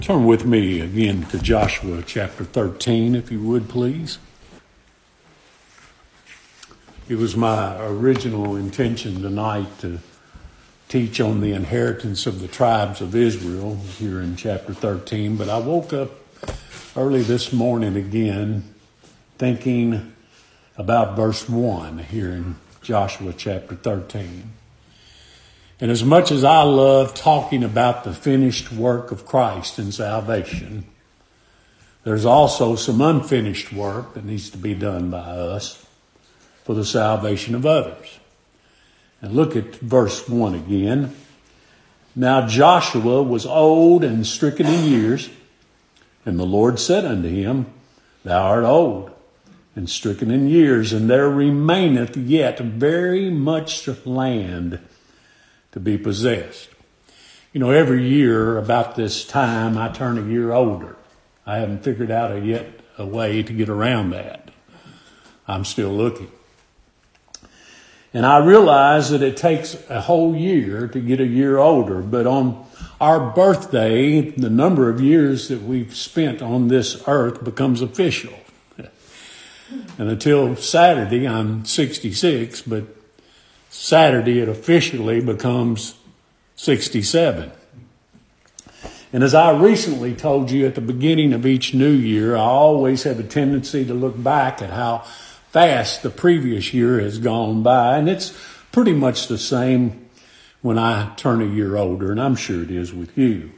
Turn with me again to Joshua chapter 13, if you would, please. It was my original intention tonight to teach on the inheritance of the tribes of Israel here in chapter 13, but I woke up early this morning again thinking about verse 1 here in Joshua chapter 13. And as much as I love talking about the finished work of Christ in salvation, there's also some unfinished work that needs to be done by us for the salvation of others. And look at verse 1 again. Now Joshua was old and stricken in years, and the Lord said unto him, Thou art old and stricken in years, and there remaineth yet very much land to be possessed. You know, every year about this time, I turn a year older. I haven't figured out a way to get around that. I'm still looking. And I realize that it takes a whole year to get a year older, but on our birthday, the number of years that we've spent on this earth becomes official. And until Saturday, I'm 66, but Saturday it officially becomes 67. And as I recently told you at the beginning of each new year, I always have a tendency to look back at how fast the previous year has gone by. And it's pretty much the same when I turn a year older, and I'm sure it is with you.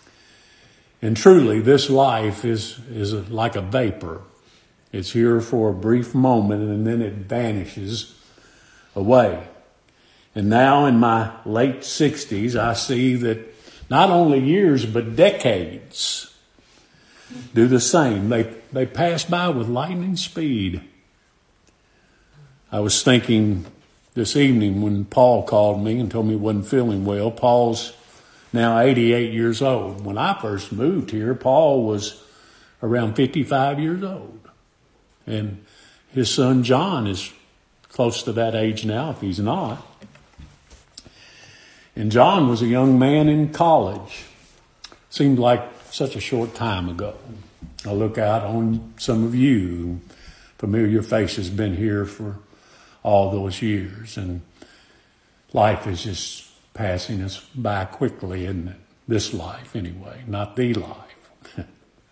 And truly, this life is like a vapor. It's here for a brief moment, and then it vanishes away. And now in my late 60s, I see that not only years, but decades do the same. They pass by with lightning speed. I was thinking this evening when Paul called me and told me he wasn't feeling well. Paul's now 88 years old. When I first moved here, Paul was around 55 years old. And his son John is close to that age now, if he's not. And John was a young man in college. Seemed like such a short time ago. I look out on some of you. Familiar faces been here for all those years. And life is just passing us by quickly, isn't it? This life, anyway, not the life.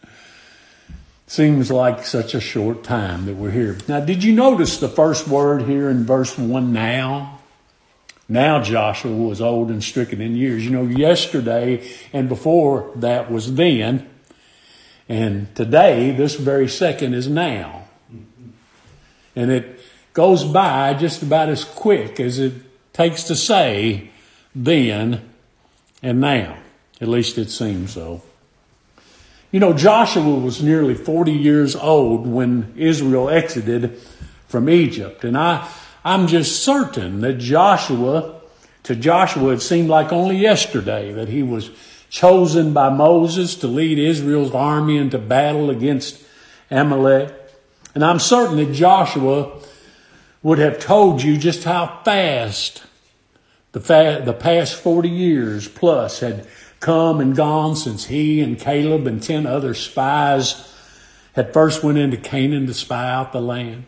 Seems like such a short time that we're here. Now, did you notice the first word here in verse 1, now? Now Joshua was old and stricken in years. You know, yesterday and before that was then. And today, this very second, is now. And it goes by just about as quick as it takes to say then and now. At least it seems so. You know, Joshua was nearly 40 years old when Israel exited from Egypt. And I'm just certain that to Joshua it seemed like only yesterday that he was chosen by Moses to lead Israel's army into battle against Amalek. And I'm certain that Joshua would have told you just how fast the past 40 years plus had come and gone since he and Caleb and 10 other spies had first went into Canaan to spy out the land.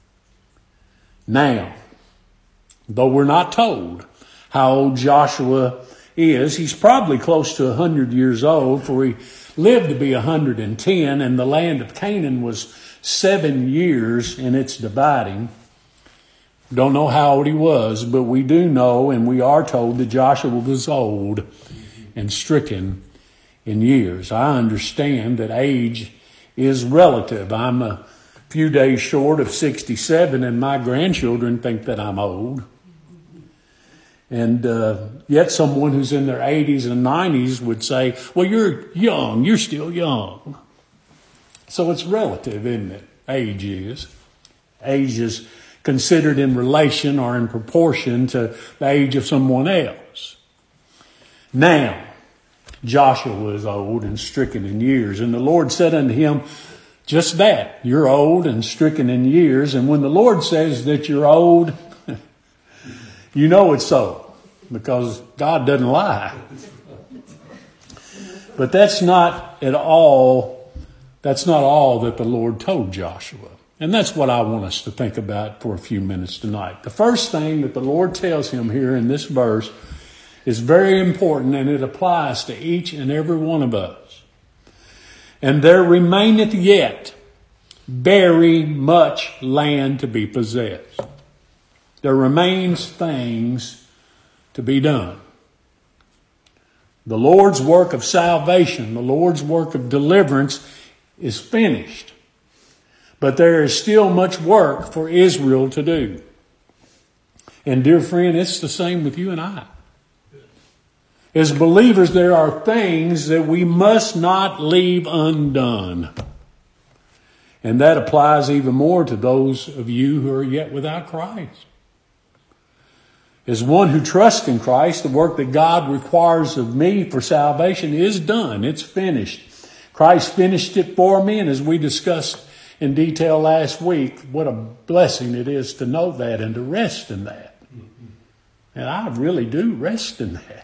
Now, though we're not told how old Joshua is, he's probably close to 100 years old, for he lived to be 110, and the land of Canaan was 7 years in its dividing. Don't know how old he was, but we do know, and we are told, that Joshua was old and stricken in years. I understand that age is relative. I'm a few days short of 67, and my grandchildren think that I'm old. And yet someone who's in their 80s and 90s would say, well, you're young, you're still young. So it's relative, isn't it? Age is. Age is considered in relation or in proportion to the age of someone else. Now, Joshua was old and stricken in years, and the Lord said unto him, just that, you're old and stricken in years. And when the Lord says that you're old, you know it's so, because God doesn't lie. But that's not all that the Lord told Joshua. And that's what I want us to think about for a few minutes tonight. The first thing that the Lord tells him here in this verse is very important, and it applies to each and every one of us. And there remaineth yet very much land to be possessed. There remains things to be done. The Lord's work of salvation, the Lord's work of deliverance is finished. But there is still much work for Israel to do. And dear friend, it's the same with you and I. As believers, there are things that we must not leave undone. And that applies even more to those of you who are yet without Christ. As one who trusts in Christ, the work that God requires of me for salvation is done. It's finished. Christ finished it for me, and as we discussed in detail last week, what a blessing it is to know that and to rest in that. And I really do rest in that.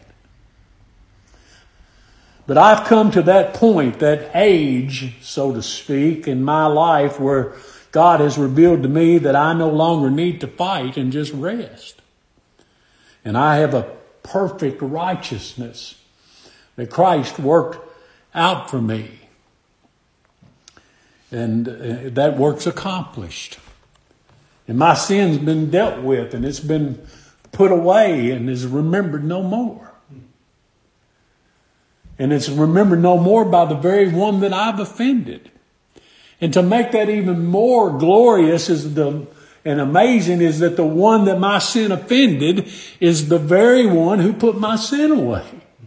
But I've come to that point, that age, so to speak, in my life where God has revealed to me that I no longer need to fight and just rest. And I have a perfect righteousness that Christ worked out for me. And that work's accomplished. And my sin's been dealt with, and it's been put away and is remembered no more. And it's remembered no more by the very one that I've offended. And to make that even more glorious and amazing is that the one that my sin offended is the very one who put my sin away.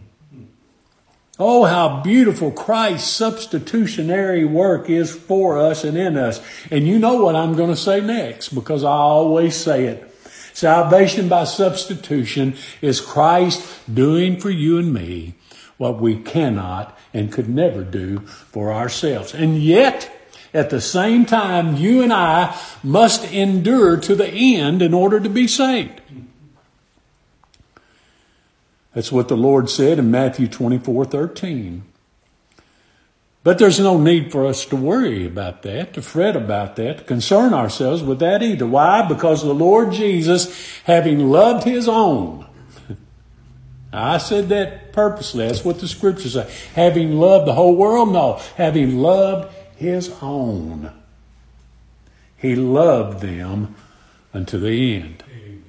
Oh, how beautiful Christ's substitutionary work is for us and in us. And you know what I'm going to say next, because I always say it. Salvation by substitution is Christ doing for you and me what we cannot and could never do for ourselves. And yet, at the same time, you and I must endure to the end in order to be saved. That's what the Lord said in Matthew 24:13. But there's no need for us to worry about that, to fret about that, to concern ourselves with that either. Why? Because the Lord Jesus, having loved his own, I said that purposely. That's what the scriptures say. Having loved the whole world? No. Having loved his own. He loved them unto the end.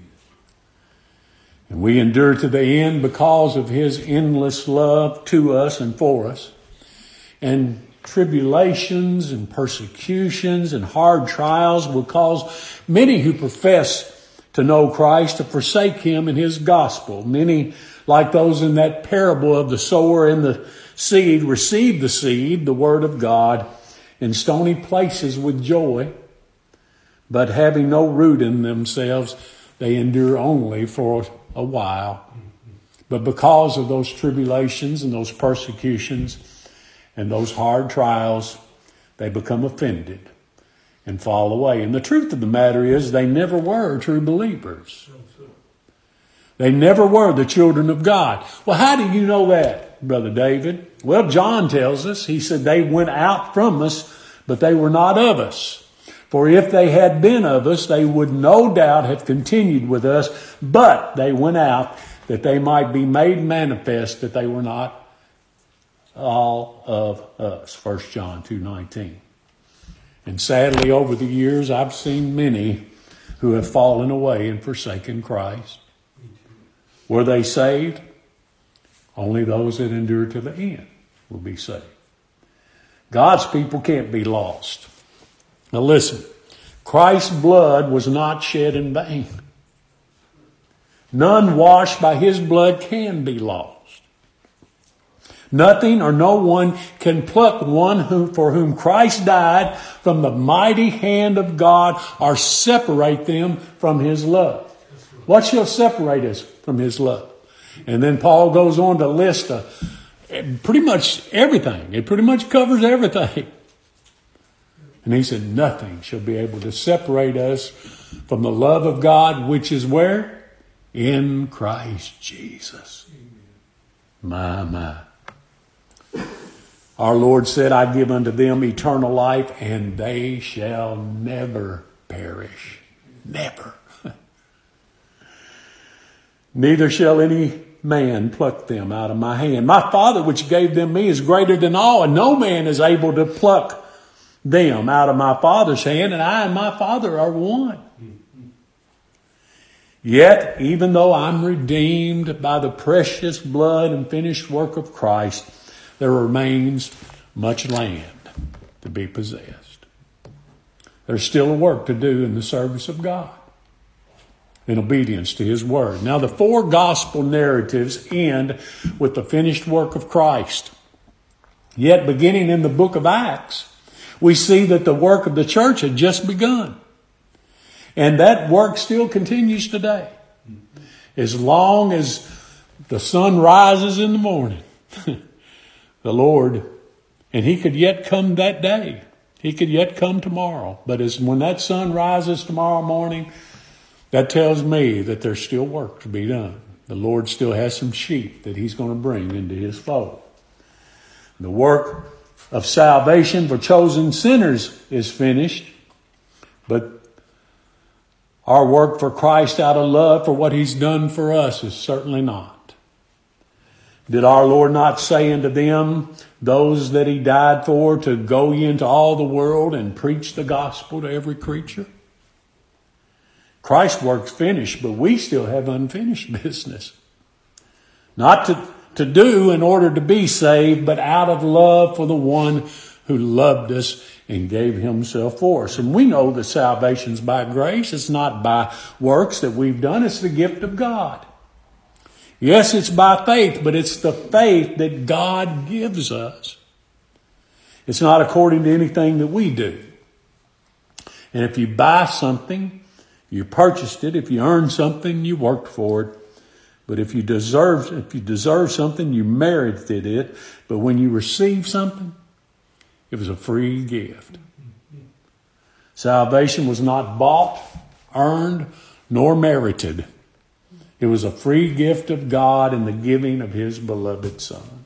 And we endure to the end because of his endless love to us and for us. And tribulations and persecutions and hard trials will cause many who profess to know Christ to forsake him and his gospel. Many, like those in that parable of the sower and the seed, receive the seed, the word of God, in stony places with joy, but having no root in themselves, they endure only for a while. But because of those tribulations and those persecutions and those hard trials, they become offended and fall away. And the truth of the matter is, they never were true believers. They never were the children of God. Well, how do you know that, Brother David? Well, John tells us, he said, they went out from us, but they were not of us. For if they had been of us, they would no doubt have continued with us, but they went out that they might be made manifest that they were not all of us. 1 John 2:19. And sadly, over the years, I've seen many who have fallen away and forsaken Christ. Were they saved? Only those that endure to the end will be saved. God's people can't be lost. Now listen, Christ's blood was not shed in vain. None washed by his blood can be lost. Nothing or no one can pluck one for whom Christ died from the mighty hand of God or separate them from his love. What shall separate us from his love? And then Paul goes on to list pretty much everything. It pretty much covers everything. And he said, nothing shall be able to separate us from the love of God, which is where? In Christ Jesus. My. Our Lord said, I give unto them eternal life, and they shall never perish. Never. Neither shall any man pluck them out of my hand. My Father which gave them me is greater than all, and no man is able to pluck them out of my Father's hand, and I and my Father are one. Yet, even though I'm redeemed by the precious blood and finished work of Christ, there remains much land to be possessed. There's still a work to do in the service of God, in obedience to His Word. Now, the four gospel narratives end with the finished work of Christ. Yet, beginning in the book of Acts, we see that the work of the church had just begun. And that work still continues today. As long as the sun rises in the morning, the Lord, and He could yet come that day. He could yet come tomorrow. But when that sun rises tomorrow morning, that tells me that there's still work to be done. The Lord still has some sheep that He's going to bring into His fold. The work of salvation for chosen sinners is finished, but our work for Christ out of love for what He's done for us is certainly not. Did our Lord not say unto them, those that He died for, to go ye into all the world and preach the gospel to every creature? Christ's work's finished, but we still have unfinished business. Not to do in order to be saved, but out of love for the one who loved us and gave Himself for us. And we know that salvation's by grace. It's not by works that we've done. It's the gift of God. Yes, it's by faith, but it's the faith that God gives us. It's not according to anything that we do. And if you buy something, you purchased it. If you earned something, you worked for it. But if you deserve something, you merited it. But when you receive something, it was a free gift. Salvation was not bought, earned, nor merited. It was a free gift of God in the giving of His beloved Son.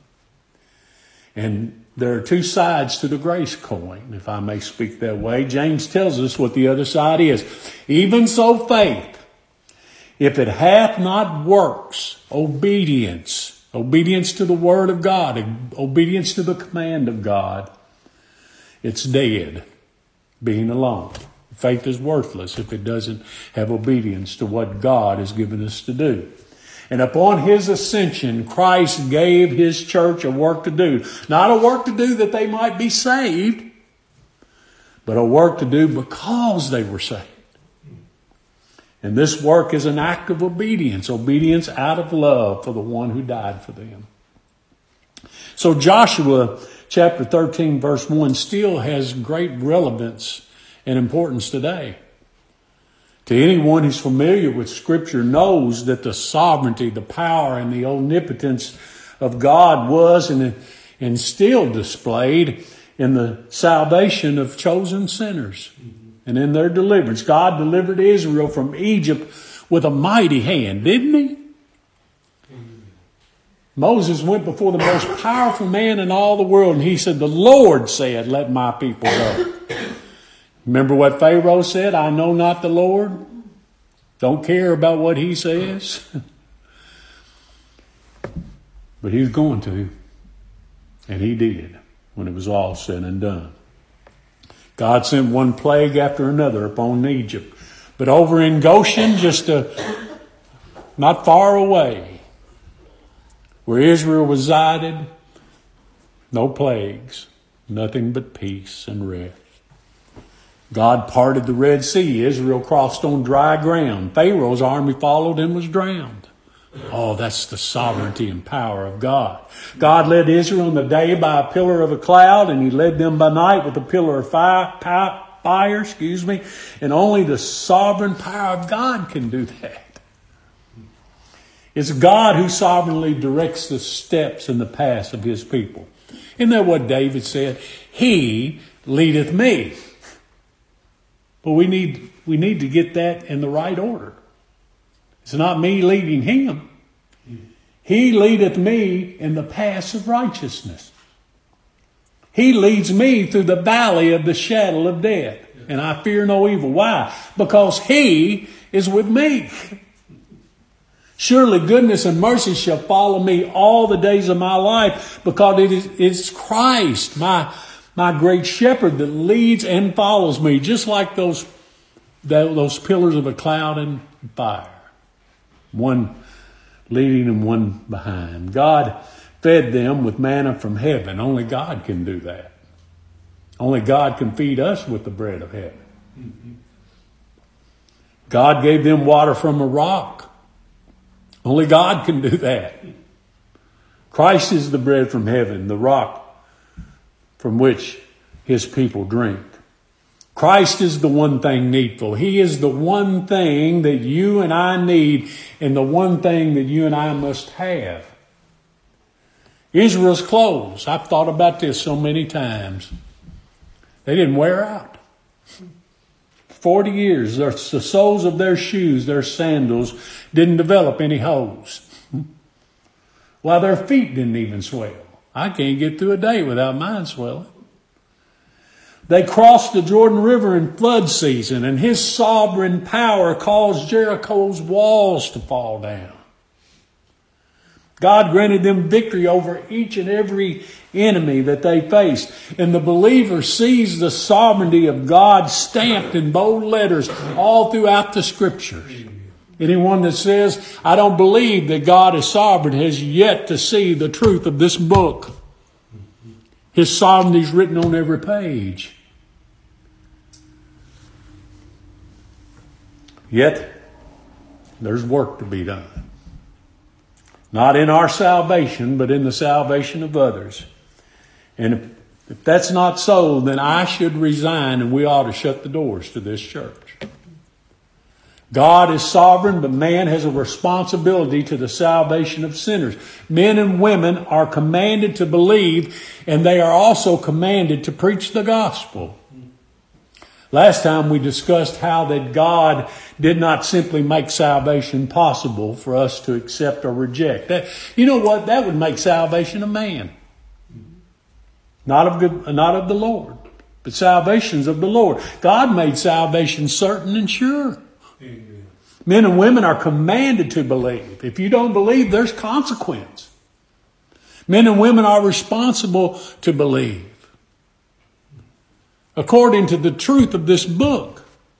And there are two sides to the grace coin, if I may speak that way. James tells us what the other side is. Even so faith, if it hath not works, obedience to the Word of God, obedience to the command of God, it's dead, being alone. Faith is worthless if it doesn't have obedience to what God has given us to do. And upon His ascension, Christ gave His church a work to do. Not a work to do that they might be saved, but a work to do because they were saved. And this work is an act of obedience out of love for the one who died for them. So Joshua chapter 13 verse 1 still has great relevance and importance today. To anyone who's familiar with Scripture knows that the sovereignty, the power, and the omnipotence of God was and still displayed in the salvation of chosen sinners and in their deliverance. God delivered Israel from Egypt with a mighty hand, didn't He? Moses went before the most powerful man in all the world, and he said, the Lord said, let my people go. Remember what Pharaoh said? I know not the Lord. Don't care about what he says. But he was going to. And he did when it was all said and done. God sent one plague after another upon Egypt. But over in Goshen, just not far away, where Israel resided, no plagues, nothing but peace and rest. God parted the Red Sea. Israel crossed on dry ground. Pharaoh's army followed and was drowned. Oh, that's the sovereignty and power of God. God led Israel in the day by a pillar of a cloud, and He led them by night with a pillar of fire, and only the sovereign power of God can do that. It's God who sovereignly directs the steps and the paths of His people. Isn't that what David said? He leadeth me. But we need to get that in the right order. It's not me leading Him. He leadeth me in the paths of righteousness. He leads me through the valley of the shadow of death, and I fear no evil. Why? Because He is with me. Surely goodness and mercy shall follow me all the days of my life, because it's Christ, my great shepherd, that leads and follows me, just like those pillars of a cloud and fire. One leading and one behind. God fed them with manna from heaven. Only God can do that. Only God can feed us with the bread of heaven. God gave them water from a rock. Only God can do that. Christ is the bread from heaven, the rock from which His people drink. Christ is the one thing needful. He is the one thing that you and I need, and the one thing that you and I must have. Israel's clothes, I've thought about this so many times. They didn't wear out. 40 years, the soles of their shoes, their sandals, didn't develop any holes. While their feet didn't even swell. I can't get through a day without mine swelling. They crossed the Jordan River in flood season, and His sovereign power caused Jericho's walls to fall down. God granted them victory over each and every enemy that they faced. And the believer sees the sovereignty of God stamped in bold letters all throughout the Scriptures. Anyone that says, I don't believe that God is sovereign, has yet to see the truth of this book. His sovereignty is written on every page. Yet, there's work to be done. Not in our salvation, but in the salvation of others. And if that's not so, then I should resign, and we ought to shut the doors to this church. God is sovereign, but man has a responsibility to the salvation of sinners. Men and women are commanded to believe, and they are also commanded to preach the gospel. Last time we discussed how that God did not simply make salvation possible for us to accept or reject. That, you know what? That would make salvation a man. Not of the Lord, but salvation's of the Lord. God made salvation certain and sure. Amen. Men and women are commanded to believe. If you don't believe, there's consequence. Men and women are responsible to believe. According to the truth of this book.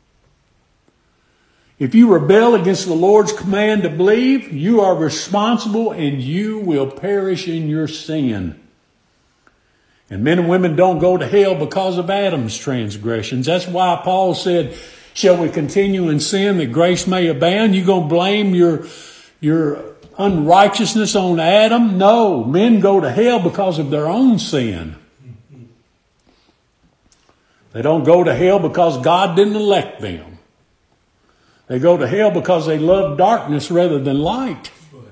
If you rebel against the Lord's command to believe, you are responsible and you will perish in your sin. And men and women don't go to hell because of Adam's transgressions. That's why Paul said, shall we continue in sin that grace may abound? You going to blame your unrighteousness on Adam? No, men go to hell because of their own sin. They don't go to hell because God didn't elect them. They go to hell because they love darkness rather than light.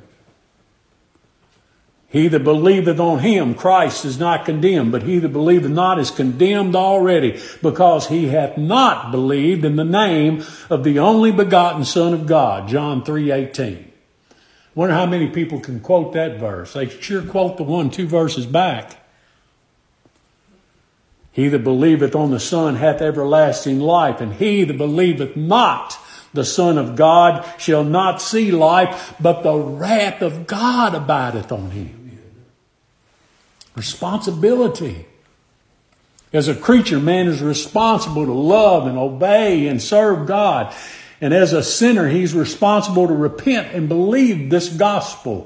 He that believeth on Him, Christ, is not condemned, but he that believeth not is condemned already, because he hath not believed in the name of the only begotten Son of God. John 3:18. Wonder how many people can quote that verse. They sure quote the 1-2 verses back. He that believeth on the Son hath everlasting life, and he that believeth not the Son of God shall not see life, but the wrath of God abideth on him. Responsibility. As a creature, man is responsible to love and obey and serve God. And as a sinner, he's responsible to repent and believe this gospel.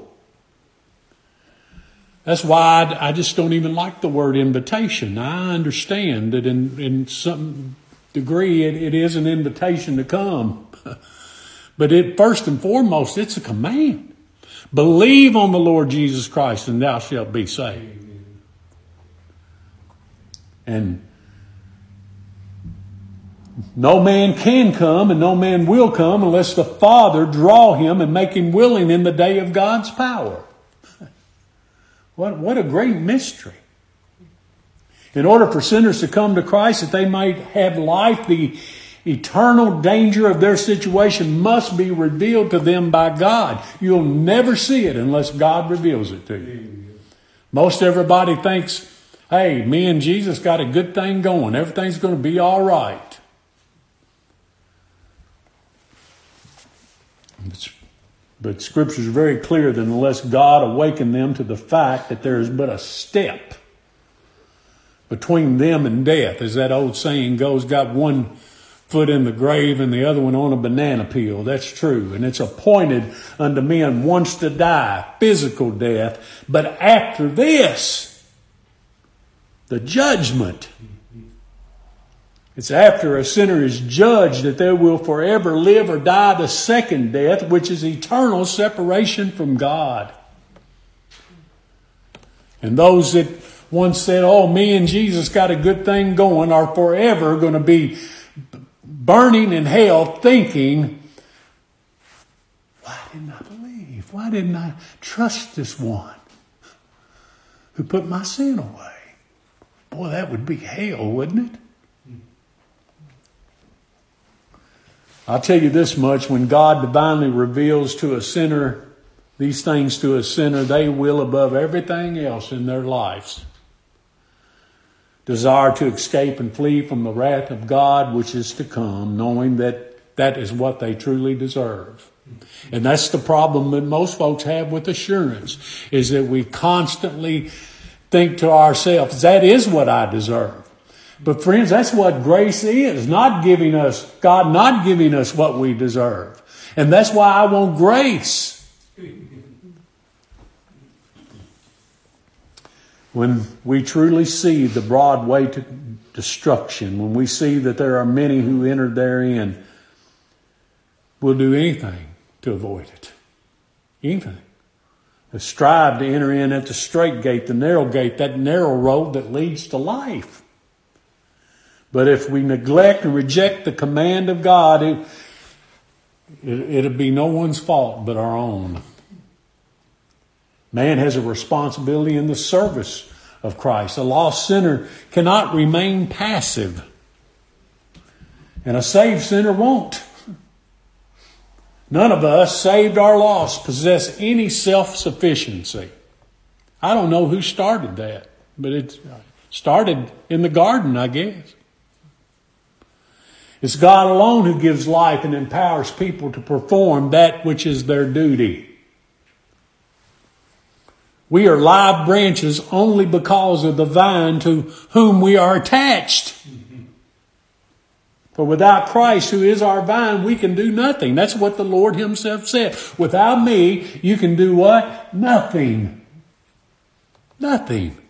That's why I just don't even like the word invitation. I understand that in some degree it is an invitation to come. But first and foremost, it's a command. Believe on the Lord Jesus Christ and thou shalt be saved. And no man can come and no man will come unless the Father draw him and make him willing in the day of God's power. What a great mystery. In order for sinners to come to Christ, that they might have life, the eternal danger of their situation must be revealed to them by God. You'll never see it unless God reveals it to you. Most everybody thinks, Hey, me and Jesus got a good thing going. Everything's going to be all right. But Scripture is very clear that unless God awakened them to the fact that there is but a step between them and death, as that old saying goes, got one foot in the grave and the other one on a banana peel. That's true. And it's appointed unto men once to die, physical death. But after this, the judgment. It's after a sinner is judged that they will forever live or die the second death, which is eternal separation from God. And those that once said, oh, me and Jesus got a good thing going, are forever going to be burning in hell thinking, why didn't I believe? Why didn't I trust this one who put my sin away? Boy, that would be hell, wouldn't it? I'll tell you this much, when God divinely reveals to a sinner these things to a sinner, they will, above everything else in their lives, desire to escape and flee from the wrath of God which is to come, knowing that that is what they truly deserve. And that's the problem that most folks have with assurance, is that we constantly think to ourselves, that is what I deserve. But friends, that's what grace is, God not giving us what we deserve. And that's why I want grace. When we truly see the broad way to destruction, when we see that there are many who enter therein, we'll do anything to avoid it. Anything. We strive to enter in at the straight gate, the narrow gate, that narrow road that leads to life. But if we neglect and reject the command of God, it'll be no one's fault but our own. Man has a responsibility in the service of Christ. A lost sinner cannot remain passive. And a saved sinner won't. None of us, saved or lost, possess any self-sufficiency. I don't know who started that, but it started in the garden, I guess. It's God alone who gives life and empowers people to perform that which is their duty. We are live branches only because of the vine to whom we are attached. For without Christ, who is our vine, we can do nothing. That's what the Lord Himself said. Without me, you can do what? Nothing. Nothing.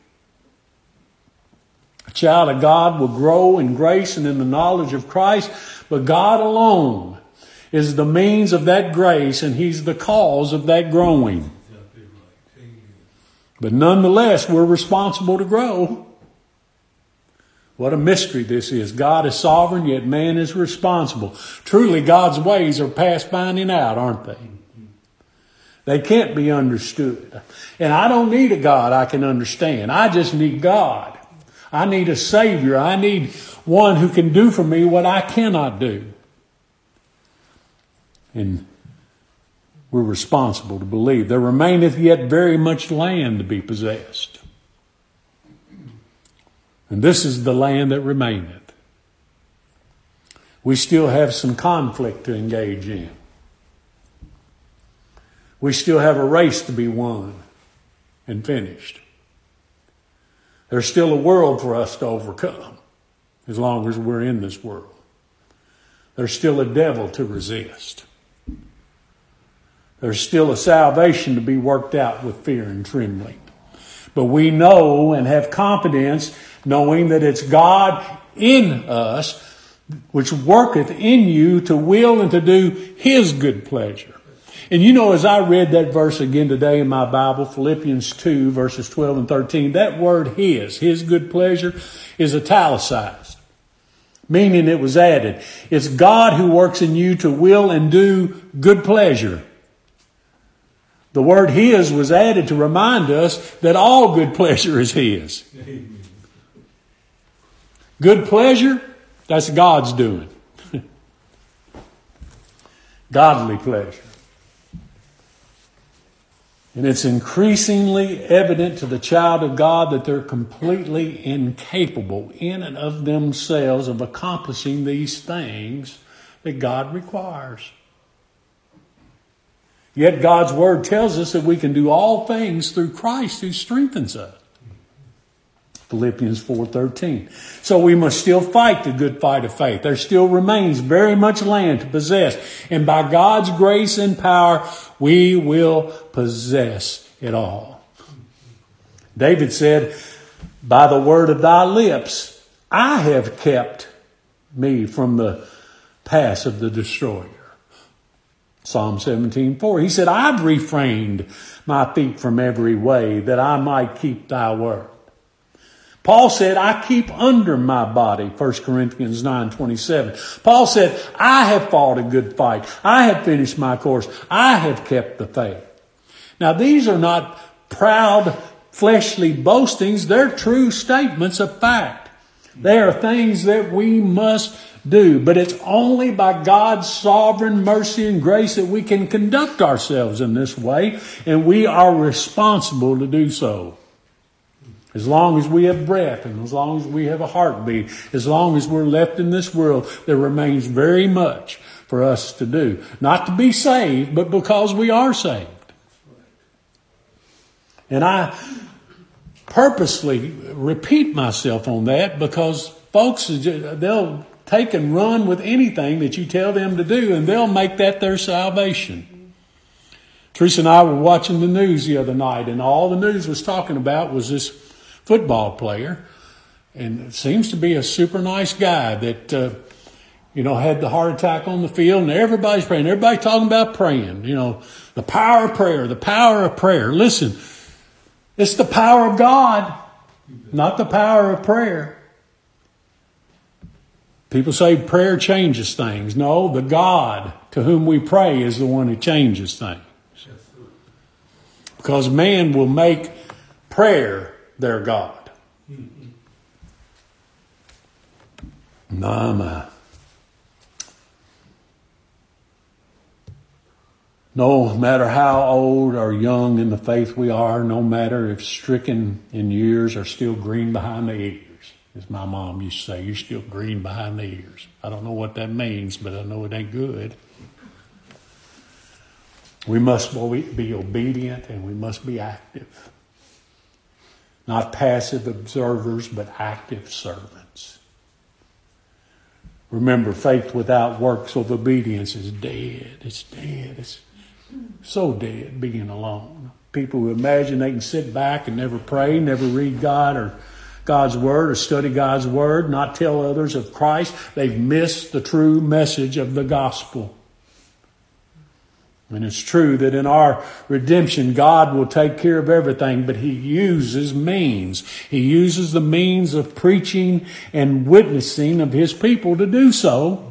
A child of God will grow in grace and in the knowledge of Christ, but God alone is the means of that grace, and He's the cause of that growing. But nonetheless, we're responsible to grow. What a mystery this is. God is sovereign, yet man is responsible. Truly, God's ways are past finding out, aren't they? They can't be understood. And I don't need a God I can understand. I just need God. I need a Savior. I need one who can do for me what I cannot do. And we're responsible to believe. There remaineth yet very much land to be possessed. And this is the land that remaineth. We still have some conflict to engage in. We still have a race to be won and finished. There's still a world for us to overcome as long as we're in this world. There's still a devil to resist. There's still a salvation to be worked out with fear and trembling. But we know and have confidence knowing that it's God in us which worketh in you to will and to do His good pleasure. And you know, as I read that verse again today in my Bible, Philippians 2, verses 12 and 13, that word His good pleasure, is italicized, meaning it was added. It's God who works in you to will and do good pleasure. The word His was added to remind us that all good pleasure is His. Good pleasure, that's God's doing. Godly pleasure. And it's increasingly evident to the child of God that they're completely incapable in and of themselves of accomplishing these things that God requires. Yet God's Word tells us that we can do all things through Christ who strengthens us. Philippians 4:13. So we must still fight the good fight of faith. There still remains very much land to possess. And by God's grace and power, we will possess it all. David said, by the word of thy lips, I have kept me from the paths of the destroyer. Psalm 17:4. He said, I've refrained my feet from every way that I might keep thy word. Paul said, I keep under my body, 1 Corinthians 9:27. Paul said, I have fought a good fight. I have finished my course. I have kept the faith. Now, these are not proud, fleshly boastings. They're true statements of fact. They are things that we must do. But it's only by God's sovereign mercy and grace that we can conduct ourselves in this way. And we are responsible to do so. As long as we have breath and as long as we have a heartbeat, as long as we're left in this world, there remains very much for us to do. Not to be saved, but because we are saved. And I purposely repeat myself on that because folks, they'll take and run with anything that you tell them to do and they'll make that their salvation. Teresa and I were watching the news the other night and all the news was talking about was this football player, and it seems to be a super nice guy that had the heart attack on the field, and everybody's praying. Everybody's talking about praying. The power of prayer, the power of prayer. Listen, it's the power of God, not the power of prayer. People say prayer changes things. No, the God to whom we pray is the one who changes things. Because man will make prayer their God. No matter how old or young in the faith we are, no matter if stricken in years or still green behind the ears, as my mom used to say, you're still green behind the ears. I don't know what that means, but I know it ain't good. We must be obedient and we must be active. Not passive observers, but active servants. Remember, faith without works of obedience is dead. It's dead. It's so dead being alone. People who imagine they can sit back and never pray, never read God or God's Word or study God's Word, not tell others of Christ, they've missed the true message of the gospel. And it's true that in our redemption, God will take care of everything, but He uses means. He uses the means of preaching and witnessing of His people to do so.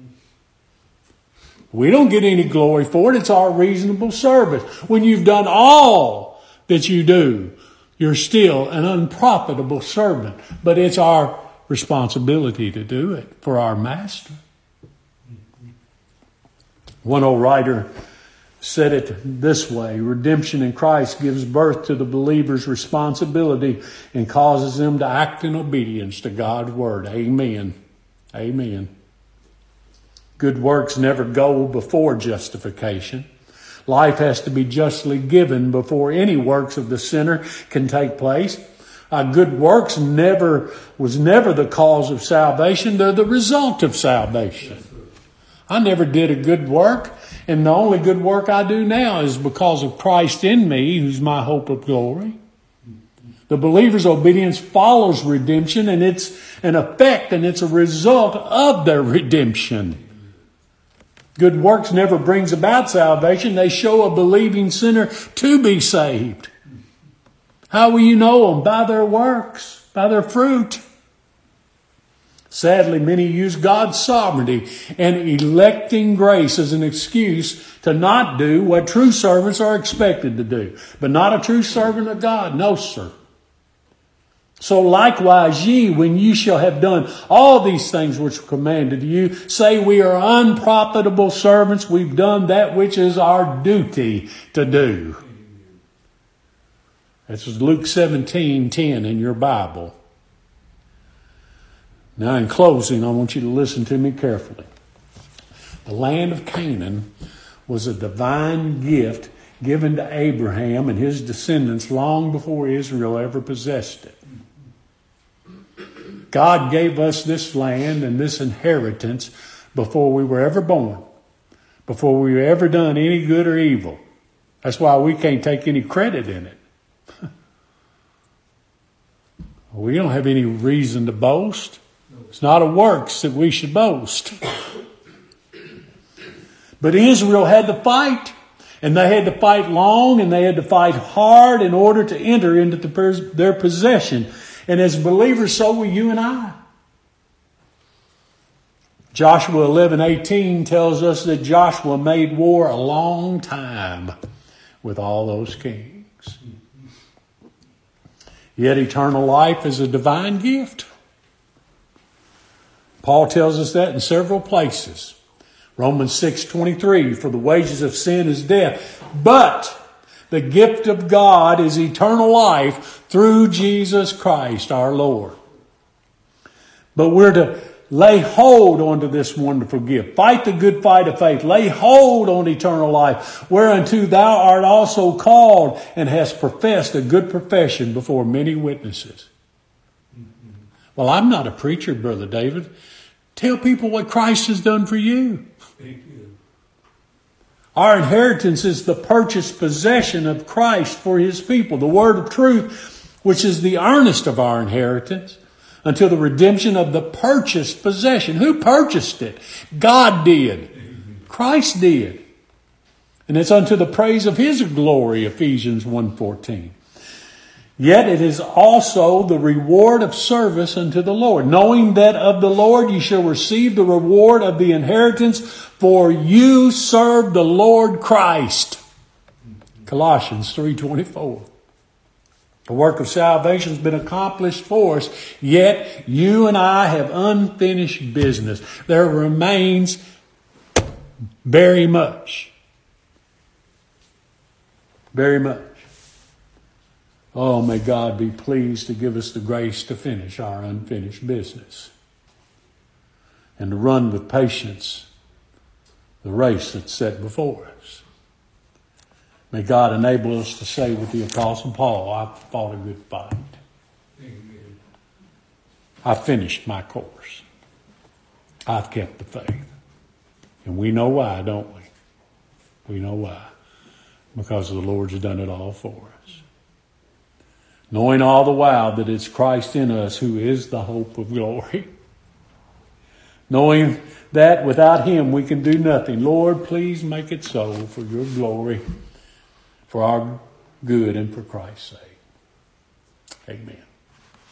We don't get any glory for it. It's our reasonable service. When you've done all that you do, you're still an unprofitable servant. But it's our responsibility to do it for our Master. One old writer said it this way: redemption in Christ gives birth to the believer's responsibility and causes them to act in obedience to God's Word. Amen. Amen. Good works never go before justification. Life has to be justly given before any works of the sinner can take place. Good works was never the cause of salvation. They're the result of salvation. I never did a good work, and the only good work I do now is because of Christ in me, who's my hope of glory. The believer's obedience follows redemption, and it's an effect, and it's a result of their redemption. Good works never brings about salvation. They show a believing sinner to be saved. How will you know them? By their works, by their fruit. Sadly, many use God's sovereignty and electing grace as an excuse to not do what true servants are expected to do. But not a true servant of God. No, sir. So likewise ye, when ye shall have done all these things which were commanded you, say we are unprofitable servants. We've done that which is our duty to do. This is Luke 17:10 in your Bible. Now in closing, I want you to listen to me carefully. The land of Canaan was a divine gift given to Abraham and his descendants long before Israel ever possessed it. God gave us this land and this inheritance before we were ever born, before we were ever done any good or evil. That's why we can't take any credit in it. We don't have any reason to boast. It's not of works that we should boast. But Israel had to fight, and they had to fight long, and they had to fight hard in order to enter into their possession. And as believers, so will you and I. Joshua 11:18 tells us that Joshua made war a long time with all those kings. Yet eternal life is a divine gift. Paul tells us that in several places. Romans 6:23, for the wages of sin is death, but the gift of God is eternal life through Jesus Christ our Lord. But we're to lay hold onto this wonderful gift. Fight the good fight of faith. Lay hold on eternal life, whereunto thou art also called and hast professed a good profession before many witnesses. Well, I'm not a preacher, Brother David. Tell people what Christ has done for you. Thank you. Our inheritance is the purchased possession of Christ for his people, the word of truth, which is the earnest of our inheritance, until the redemption of the purchased possession. Who purchased it? God did. Christ did. And it's unto the praise of his glory, Ephesians 1:14. Yet it is also the reward of service unto the Lord, knowing that of the Lord ye shall receive the reward of the inheritance, for you serve the Lord Christ. Colossians 3:24. The work of salvation has been accomplished for us, yet you and I have unfinished business. There remains very much. Very much. Oh, may God be pleased to give us the grace to finish our unfinished business and to run with patience the race that's set before us. May God enable us to say with the Apostle Paul, I've fought a good fight. Amen. I've finished my course. I've kept the faith. And we know why, don't we? We know why. Because the Lord's done it all for us. Knowing all the while that it's Christ in us who is the hope of glory. Knowing that without him we can do nothing. Lord, please make it so for your glory, for our good and for Christ's sake. Amen.